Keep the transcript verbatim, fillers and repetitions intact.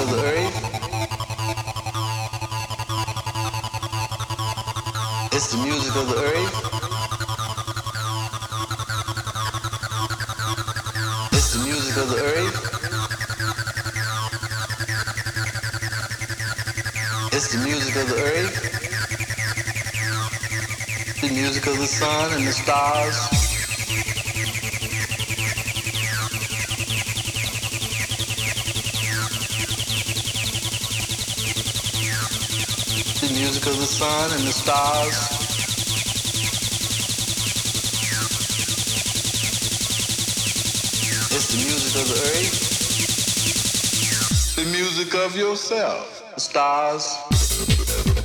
of the earth. It's the music of the earth. It's the music of the earth. It's the music of the earth. The music of the sun and the stars. The music of the sun and the stars. It's the music of the earth. The music of yourself. The stars.